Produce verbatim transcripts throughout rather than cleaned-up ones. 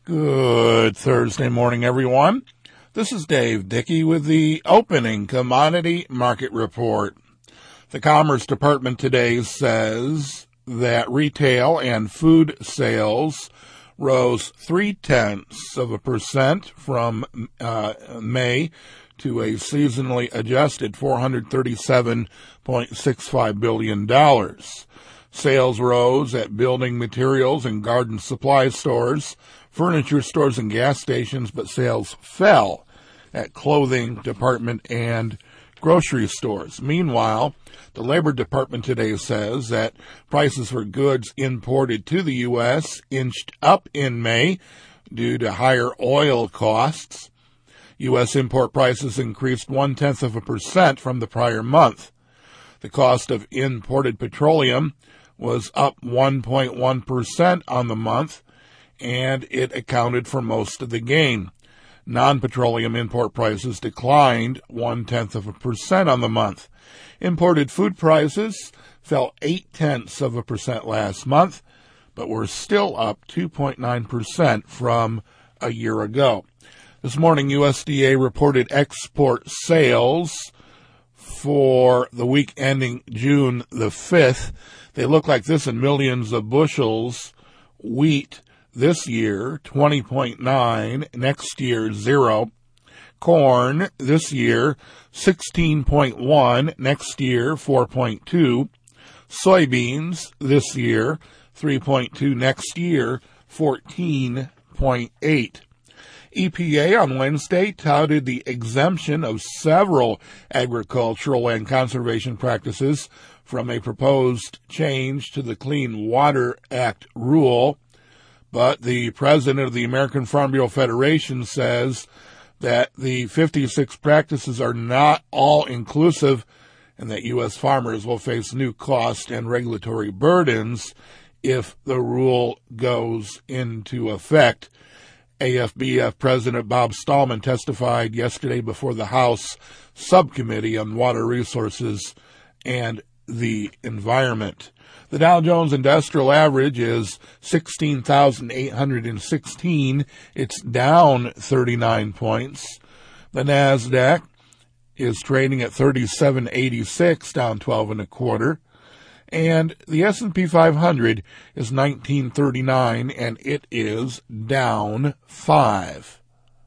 Good Thursday morning, everyone. This is Dave Dickey with the opening commodity market report. The Commerce Department today says that retail and food sales rose three-tenths of a percent from uh, May to a seasonally adjusted four hundred thirty-seven point six five billion dollars. Sales rose at building materials and garden supply stores, furniture stores, and gas stations, but sales fell at clothing department and grocery stores. Meanwhile, the Labor Department today says that prices for goods imported to the U S inched up in May due to higher oil costs. U S import prices increased one-tenth of a percent from the prior month. The cost of imported petroleum was up one point one percent on the month, and it accounted for most of the gain. Non-petroleum import prices declined one-tenth of a percent on the month. Imported food prices fell eight-tenths of a percent last month, but were still up two point nine percent from a year ago. This morning, U S D A reported export sales for the week ending June the fifth. They look like this in millions of bushels. Wheat this year, twenty point nine. Next year, zero. Corn this year, sixteen point one. Next year, four point two. Soybeans this year, three point two. Next year, fourteen point eight. E P A on Wednesday touted the exemption of several agricultural and conservation practices from a proposed change to the Clean Water Act rule. But the president of the American Farm Bureau Federation says that the fifty-six practices are not all inclusive and that U S farmers will face new cost and regulatory burdens if the rule goes into effect. A F B F President Bob Stallman testified yesterday before the House Subcommittee on Water Resources and the Environment. The Dow Jones Industrial Average is sixteen thousand eight hundred sixteen. It's down thirty-nine points. The NASDAQ is trading at thirty-seven eighty-six, down twelve and a quarter. And the S and P five hundred is nineteen thirty-nine, and it is down five.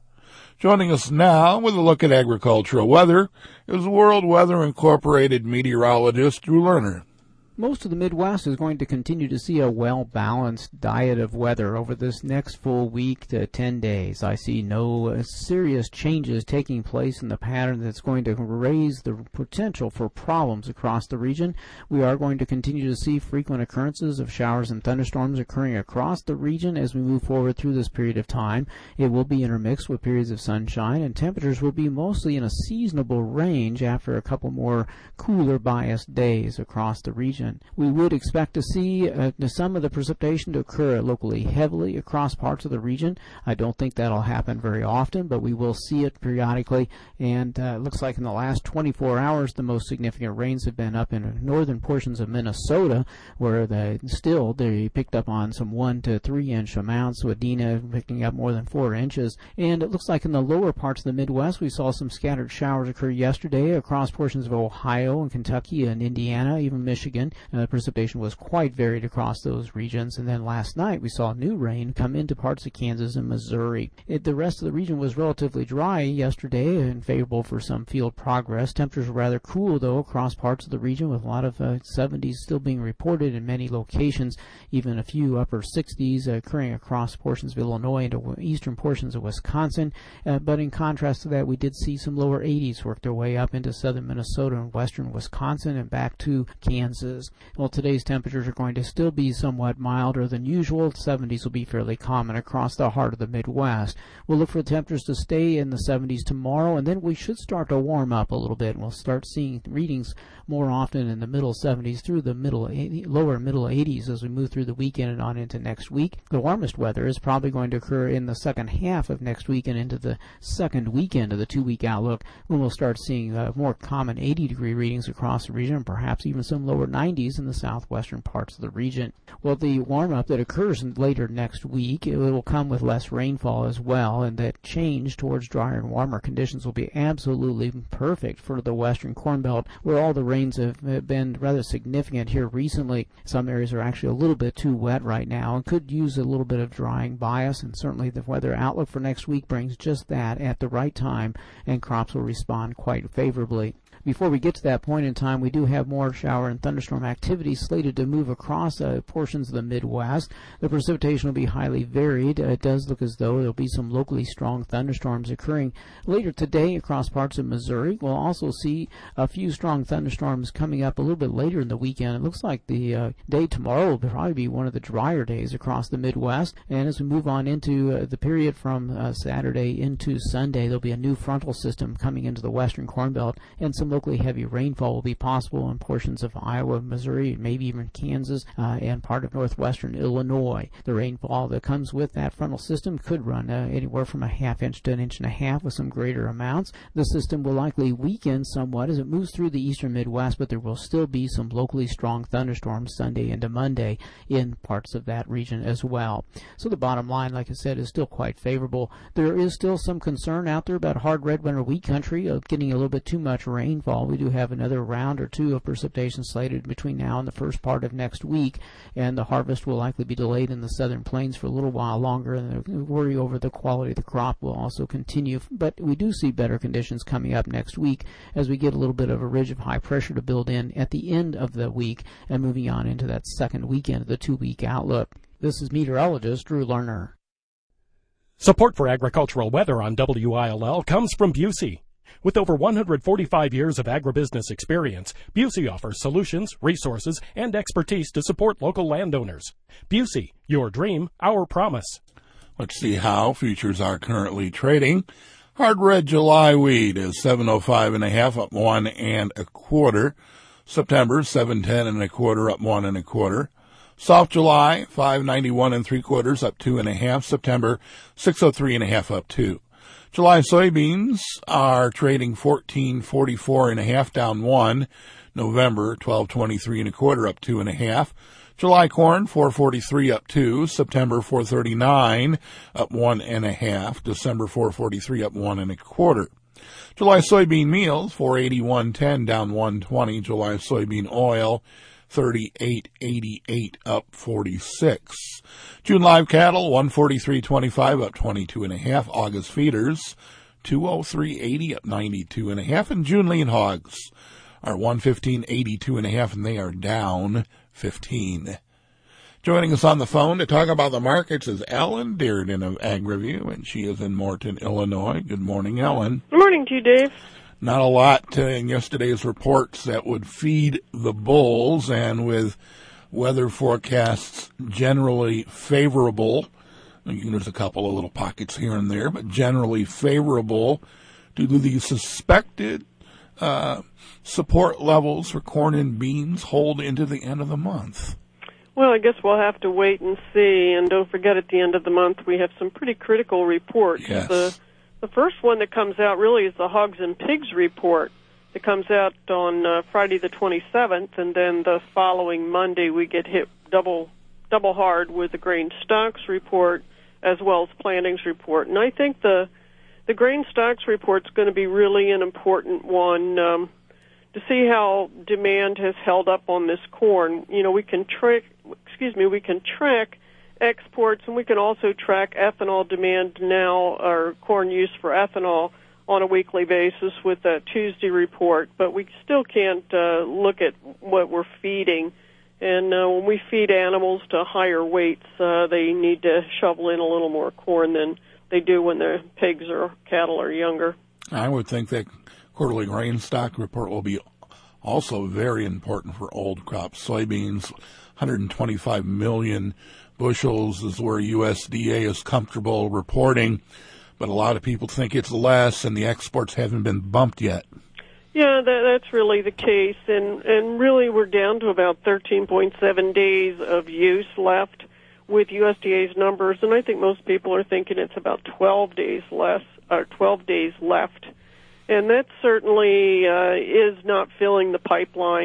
Joining us now with a look at agricultural weather is World Weather Incorporated meteorologist Drew Lerner. Most of the Midwest is going to continue to see a well-balanced diet of weather over this next full week to ten days. I see no uh, serious changes taking place in the pattern that's going to raise the potential for problems across the region. We are going to continue to see frequent occurrences of showers and thunderstorms occurring across the region as we move forward through this period of time. It will be intermixed with periods of sunshine, and temperatures will be mostly in a seasonable range after a couple more cooler biased days across the region. We would expect to see uh, some of the precipitation to occur locally heavily across parts of the region. I don't think that'll happen very often, but we will see it periodically. And uh, it looks like in the last twenty-four hours, the most significant rains have been up in northern portions of Minnesota, where the, still they picked up on some one to three inch amounts, with Wadena picking up more than four inches. And it looks like in the lower parts of the Midwest, we saw some scattered showers occur yesterday across portions of Ohio and Kentucky and Indiana, even Michigan. Uh, precipitation was quite varied across those regions. And then last night we saw new rain come into parts of Kansas and Missouri. It, the rest of the region was relatively dry yesterday and favorable for some field progress. Temperatures were rather cool, though, across parts of the region, with a lot of uh, seventies still being reported in many locations, even a few upper sixties uh, occurring across portions of Illinois and eastern portions of Wisconsin. Uh, but in contrast to that, we did see some lower eighties work their way up into southern Minnesota and western Wisconsin and back to Kansas. Well, today's temperatures are going to still be somewhat milder than usual. seventies will be fairly common across the heart of the Midwest. We'll look for the temperatures to stay in the seventies tomorrow, and then we should start to warm up a little bit. We'll start seeing readings more often in the middle seventies through the middle eighty, lower middle eighties as we move through the weekend and on into next week. The warmest weather is probably going to occur in the second half of next week and into the second weekend of the two-week outlook, when we'll start seeing uh, more common eighty-degree readings across the region, and perhaps even some lower ninety nineties in the southwestern parts of the region. Well, the warm-up that occurs later next week, it will come with less rainfall as well, and that change towards drier and warmer conditions will be absolutely perfect for the western Corn Belt, where all the rains have been rather significant here recently. Some areas are actually a little bit too wet right now and could use a little bit of drying bias, and certainly the weather outlook for next week brings just that at the right time, and crops will respond quite favorably. Before we get to that point in time, we do have more shower and thunderstorm activity slated to move across uh, portions of the Midwest. The precipitation will be highly varied. Uh, it does look as though there will be some locally strong thunderstorms occurring later today across parts of Missouri. We'll also see a few strong thunderstorms coming up a little bit later in the weekend. It looks like the uh, day tomorrow will probably be one of the drier days across the Midwest. And as we move on into uh, the period from uh, Saturday into Sunday, there'll be a new frontal system coming into the western Corn Belt, and some locally heavy rainfall will be possible in portions of Iowa, Missouri, maybe even Kansas, uh, and part of northwestern Illinois. The rainfall that comes with that frontal system could run uh, anywhere from a half inch to an inch and a half with some greater amounts. The system will likely weaken somewhat as it moves through the eastern Midwest, but there will still be some locally strong thunderstorms Sunday into Monday in parts of that region as well. So the bottom line, like I said, is still quite favorable. There is still some concern out there about hard red winter wheat country of getting a little bit too much rain. We do have another round or two of precipitation slated between now and the first part of next week, and the harvest will likely be delayed in the southern plains for a little while longer, and the worry over the quality of the crop will also continue. But we do see better conditions coming up next week as we get a little bit of a ridge of high pressure to build in at the end of the week and moving on into that second weekend of the two-week outlook. This is meteorologist Drew Lerner. Support for agricultural weather on W I L L comes from Busey. With over one hundred forty-five years of agribusiness experience, Busey offers solutions, resources, and expertise to support local landowners. Busey, your dream, our promise. Let's see how futures are currently trading. Hard red July wheat is seven oh five and a half, up one and a quarter. September seven ten and a quarter, up one and a quarter. Soft July five ninety-one and three quarters, up two and a half. September six oh three and a half, up two. July soybeans are trading fourteen forty-four and a half, down one. November twelve twenty-three and a quarter, up two and a half. July corn four forty-three, up two. September four thirty-nine, up one and a half. December four forty-three, up one and a quarter. July soybean meals four eighty-one ten, down one twenty. July soybean oil thirty-eight eighty-eight, up forty-six. June live cattle one forty-three twenty-five, up twenty-two and a half. August feeders two oh three eighty, up ninety-two and a half. And June lean hogs are one fifteen eighty-two and a half, and they are down fifteen. Joining us on the phone to talk about the markets is Ellen Dearden of AgriView, and she is in Morton, Illinois. Good morning, Ellen. Good morning to you, Dave. Not a lot uh, in yesterday's reports that would feed the bulls, and with weather forecasts generally favorable, there's a couple of little pockets here and there, but generally favorable, do the suspected uh, support levels for corn and beans hold into the end of the month? Well, I guess we'll have to wait and see, and don't forget at the end of the month we have some pretty critical reports. Yes. The, the first one that comes out really is the Hogs and Pigs report. It comes out on uh, Friday the twenty-seventh, and then the following Monday we get hit double double hard with the grain stocks report as well as plantings report. And I think the the grain stocks report is going to be really an important one um, to see how demand has held up on this corn. You know, we can track, excuse me, we can track exports, and we can also track ethanol demand now, or corn use for ethanol, on a weekly basis with that Tuesday report, but we still can't uh, look at what we're feeding. And uh, when we feed animals to higher weights, uh, they need to shovel in a little more corn than they do when their pigs or cattle are younger. I would think that quarterly grain stock report will be also very important for old crop soybeans. one hundred twenty-five million bushels is where U S D A is comfortable reporting, but a lot of people think it's less, and the exports haven't been bumped yet. Yeah, that, that's really the case, and, and really we're down to about thirteen point seven days of use left with U S D A's numbers, and I think most people are thinking it's about twelve days less, or twelve days left, and that certainly uh, is not filling the pipeline.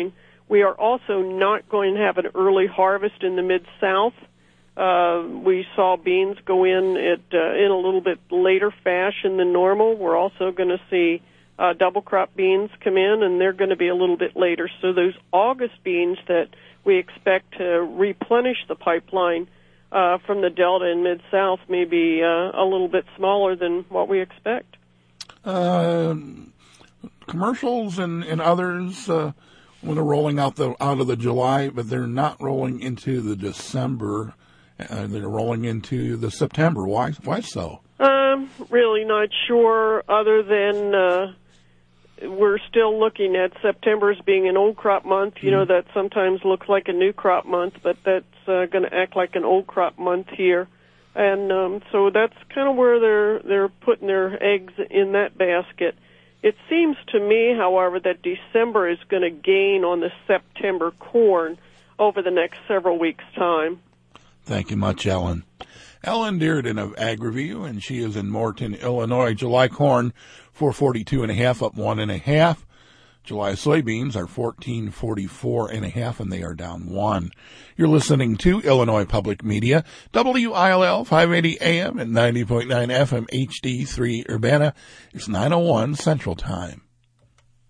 We are also not going to have an early harvest in the Mid-South. Uh, we saw beans go in at, uh, in a little bit later fashion than normal. We're also going to see uh, double crop beans come in, and they're going to be a little bit later. So those August beans that we expect to replenish the pipeline uh, from the Delta and Mid-South may be uh, a little bit smaller than what we expect. Uh, commercials and, and others, uh, when they're rolling out the out of the July, but they're not rolling into the December. Uh, they're rolling into the September. Why? Why so? Um, really not sure. Other than uh, we're still looking at September as being an old crop month. You mm. know, that sometimes looks like a new crop month, but that's uh, going to act like an old crop month here. And um, so that's kind of where they're they're putting their eggs in that basket. It seems to me, however, that December is going to gain on the September corn over the next several weeks' time. Thank you much, Ellen. Ellen Dearden of AgriView, and she is in Morton, Illinois. July corn, four forty-two and a half, up one and a half. July soybeans are fourteen forty-four and a half, and they are down one. You're listening to Illinois Public Media, W I L L five eighty A M and ninety point nine F M H D three Urbana. It's nine oh one Central Time.